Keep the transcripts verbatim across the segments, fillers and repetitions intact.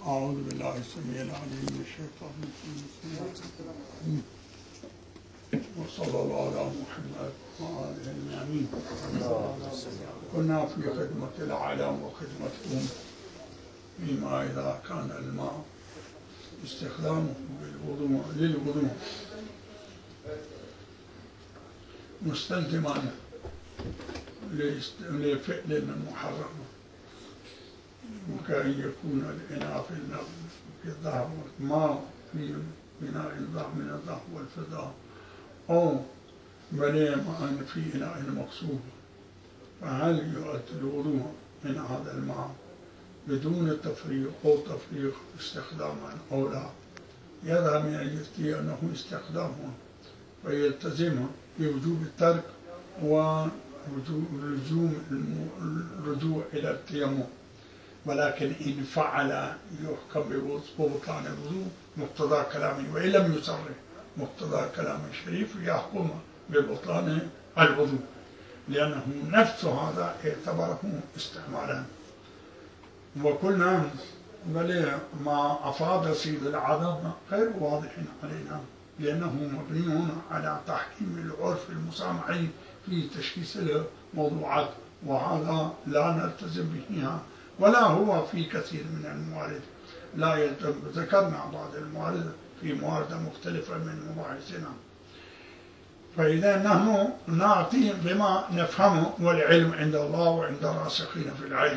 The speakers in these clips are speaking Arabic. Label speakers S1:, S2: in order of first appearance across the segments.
S1: أعوذ بالله السميع العليم من الشيطان الرجيم. وصلى الله على محمد وآله الأمين. كنا في خدمة العالم وخدمتكم فيما إذا كان الماء استخدامه بالوضوء للوضوء مستلزما لفعل محرم كأن يكون الإناء في الذهب ماء في إناء من الذهب والفضة أو مليء ماء في إناء مقصود، فهل يؤد الوضوء من هذا الماء بدون تفريغ أو تفريغ استخداما أو لا؟ يذهب من أن يفتي أنه استخدامه فيلتزم بوجوب الترك ولزوم الرجوع إلى التيمم، ولكن إن فعل يحكم ببطلان الوضوء مقتضى كلامه، وإن لم يصرح مقتضى كلام الشريف يحكم ببطلان الوضوء، لأنه نفس هذا اعتبره استعمالا. وقلنا بل ما أفاد سيد العظم غير واضح علينا، لأنه مبني على تحكيم العرف المسامحي في تشخيص الموضوعات، وهذا لا نلتزم به ولا هو في كثير من الموارد لا يلتزم. ذكرنا بعض الموارد في موارد مختلفة من مباحثنا، فإذا نحن نعطي بما نفهمه، والعلم عند الله وعند الراسخين في العلم.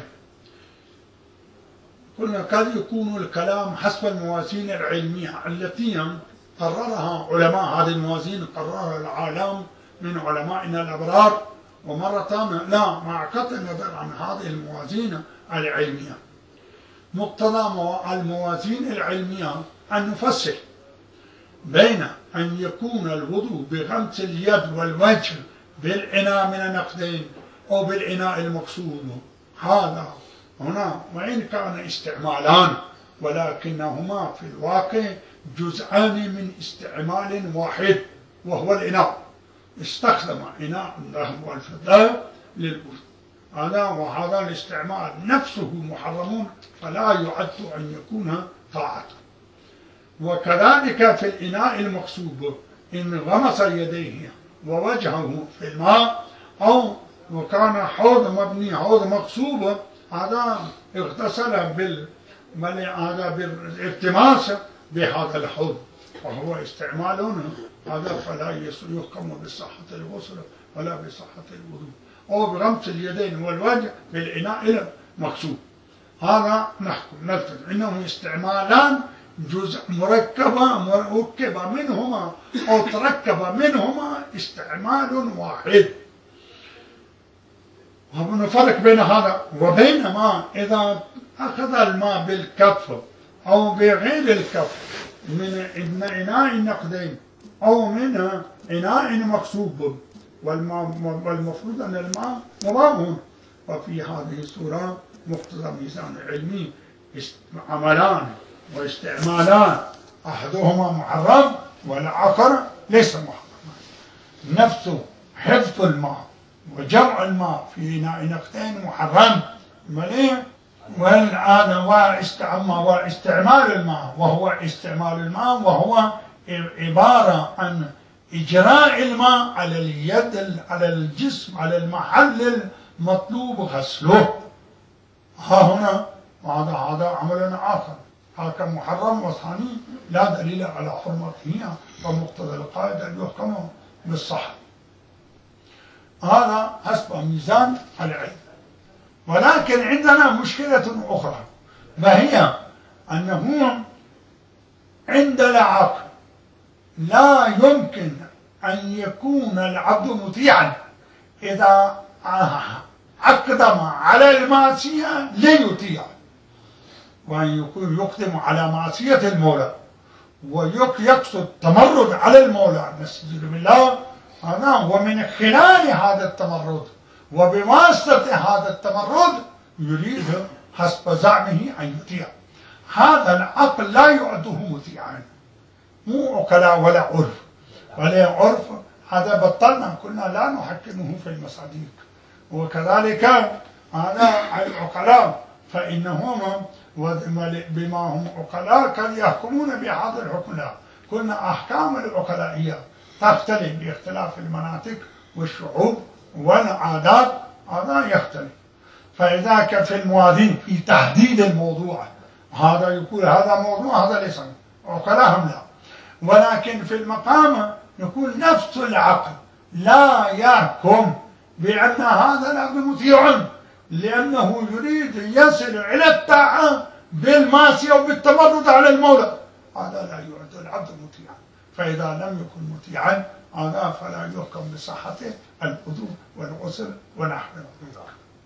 S1: قلنا قد يكون الكلام حسب الموازين العلمية التي قررها علماء، هذه الموازين قررها العالم من علمائنا الأبرار، ومرة لا، مع قطع النظر عن هذه الموازين العلمية. مقتضى الموازين العلمية أن نفصل بين أن يكون الوضوء بغمس اليد والوجه بالإناء من النقدين أو بالإناء المقصود، هذا هنا وإن كان استعمالان ولكنهما في الواقع جزءان من استعمال واحد، وهو الإناء. استخدم إناء الذهب والفضة للوضوء، هذا وهذا الاستعمال نفسه محرم، فلا يعد أن يكون طاعة. وكذلك في الإناء المقصود إن غمس يديه ووجهه في الماء، أو وكان حوض مبني حوض مقصوب، هذا اغتسل بال هذا بالالتماس بهذا الحوض، وهو استعمال هذا، فلا يحكم بصحة الغسل ولا بصحة الوضوء. أو بغمس اليدين والوجه بالإناء المقصود، هذا نحكم نلتزم إنه استعمالان جزء مركبة مركب منهما أو تركب منهما استعمال واحد. ونفرق بين هذا وبين ما إذا أخذ الماء بالكف أو بغير الكف من إناء النقدين أو من إناء مقصوب، والمفروض أن الماء مضام، وفي هذه الصورة مقتضى ميزان علمي عملان واستعمالان، أحدهما محرم والآخر ليس محرما. نفس حفظ الماء وجمع الماء في إناء نقدين محرم مليء، واستعمال الماء وهو استعمال الماء وهو عبارة عن إجراء الماء على اليد على الجسم على المحل المطلوب غسله. ها هنا هذا هذا عمل آخر، هذا محرم، وثاني لا دليل على حرمته، فمقتضى القاعدة أن يحكم بالصحة. هذا حسب ميزان العلم. ولكن عندنا مشكلة أخرى، وهي أنه عند العقل لا يمكن أن يكون العبد مطيعا إذا أقدم على المعصية ليطيع، وأن يكون يقدم على معصية المولى ويقصد تمرد على المولى نستجيب بالله، هذا ومن خلال هذا التمرد وبواسطة هذا التمرد يريد حسب زعمه أن يطيع. هذا العقل لا يعده مطيعا، مو عقلاء ولا عرف ولا عرف، هذا بطلنا، كنا لا نحكمه في المصادق. وكذلك هذا العقلاء فإنهم بما هم عقلاء كان يحكمون بهذا الحكم. لا، قلنا أحكام العقلائية تختلف باختلاف المناطق والشعوب والعادات، هذا يختلف. فإذا كان في الموازين في تحديد الموضوع، هذا يقول هذا موضوع هذا ليس عقلاهم لا، ولكن في المقام يقول نفس العقل لا يحكم بأن هذا العبد مطيع، لأنه يريد يصل إلى الطاعة بالمعصية وبالتمرد على المولى، هذا لا يعد العبد مطيعا. فإذا لم يكن مطيعا هذا فلا يحكم بصحته الوضوء والغسل ونحو ذلك.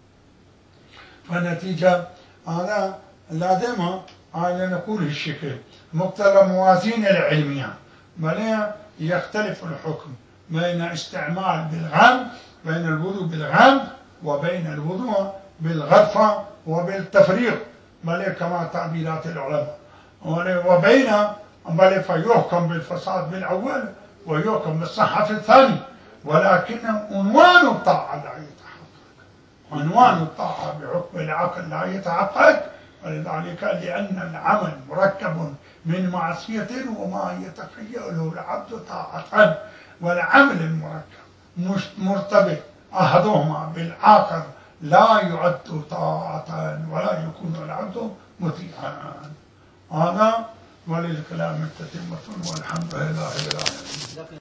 S1: فالنتيجة هذا لازم هذا نقول الشكل مقتضى موازين العلمية، بل يختلف الحكم بين استعمال بالغام، بين الوضوء بالغام وبين الوضوء بالغرفة وبالتفريغ، بل كما تعبيرات العلماء، وبين بل فيحكم بالفساد بالأول ويحكم بالصحة في الثاني، ولكن عنوان الطاعة لا يتحقق، عنوان الطاعة بحكم العقل لا يتحقق، ولذلك لأن العمل مركب من معصية وما يتخيله العبد طاعة، والعمل المركب مرتبط أحدهما بالآخر لا يعد طاعة ولا يكون العبد مطيعا. هذا وللكلام التتمة والحمد لله رب العالمين.